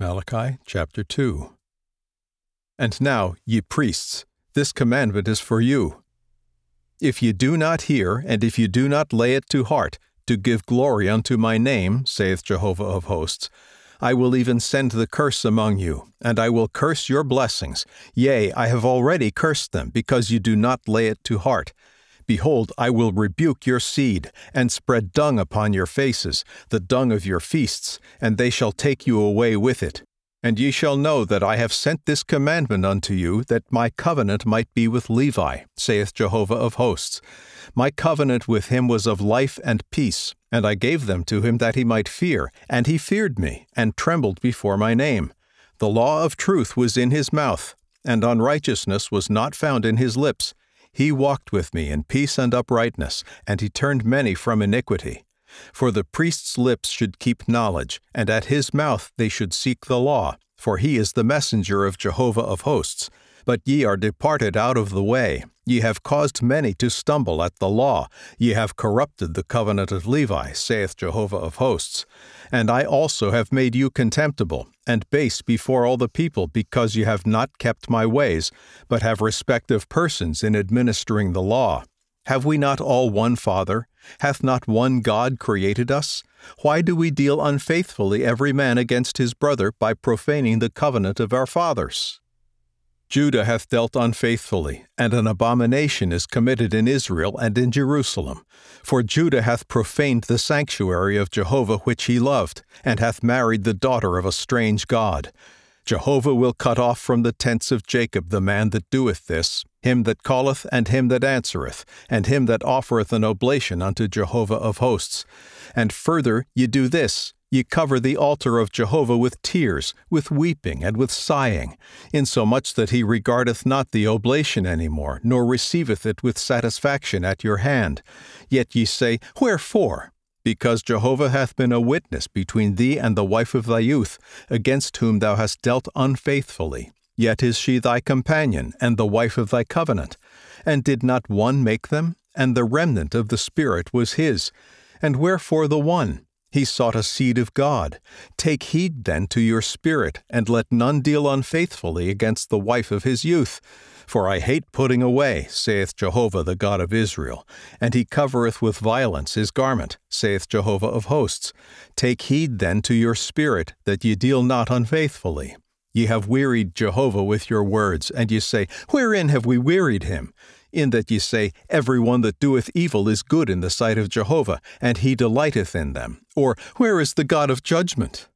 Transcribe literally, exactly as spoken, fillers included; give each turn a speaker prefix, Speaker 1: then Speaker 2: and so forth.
Speaker 1: Malachi chapter two. And now, ye priests, this commandment is for you. If ye do not hear, and if ye do not lay it to heart, to give glory unto my name, saith Jehovah of hosts, I will even send the curse among you, and I will curse your blessings. Yea, I have already cursed them, because you do not lay it to heart. Behold, I will rebuke your seed, and spread dung upon your faces, the dung of your feasts, and they shall take you away with it. And ye shall know that I have sent this commandment unto you, that my covenant might be with Levi, saith Jehovah of hosts. My covenant with him was of life and peace, and I gave them to him that he might fear, and he feared me, and trembled before my name. The law of truth was in his mouth, and unrighteousness was not found in his lips. He walked with me in peace and uprightness, and he turned many from iniquity. For the priest's lips should keep knowledge, and at his mouth they should seek the law, for he is the messenger of Jehovah of hosts. But ye are departed out of the way. Ye have caused many to stumble at the law. Ye have corrupted the covenant of Levi, saith Jehovah of hosts. And I also have made you contemptible, and base before all the people, because ye have not kept my ways, but have respect of persons in administering the law. Have we not all one Father? Hath not one God created us? Why do we deal unfaithfully every man against his brother by profaning the covenant of our fathers? Judah hath dealt unfaithfully, and an abomination is committed in Israel and in Jerusalem. For Judah hath profaned the sanctuary of Jehovah which he loved, and hath married the daughter of a strange god. Jehovah will cut off from the tents of Jacob the man that doeth this, him that calleth and him that answereth, and him that offereth an oblation unto Jehovah of hosts. And further ye do this, ye cover the altar of Jehovah with tears, with weeping, and with sighing, insomuch that he regardeth not the oblation any more, nor receiveth it with satisfaction at your hand. Yet ye say, Wherefore? Because Jehovah hath been a witness between thee and the wife of thy youth, against whom thou hast dealt unfaithfully. Yet is she thy companion, and the wife of thy covenant. And did not one make them? And the remnant of the Spirit was his. And wherefore the one? He sought a seed of God. Take heed then to your spirit, and let none deal unfaithfully against the wife of his youth. For I hate putting away, saith Jehovah the God of Israel, and he covereth with violence his garment, saith Jehovah of hosts. Take heed then to your spirit, that ye deal not unfaithfully. Ye have wearied Jehovah with your words, and ye say, Wherein have we wearied him? In that ye say, Every one that doeth evil is good in the sight of Jehovah, and he delighteth in them. Or, Where is the God of judgment?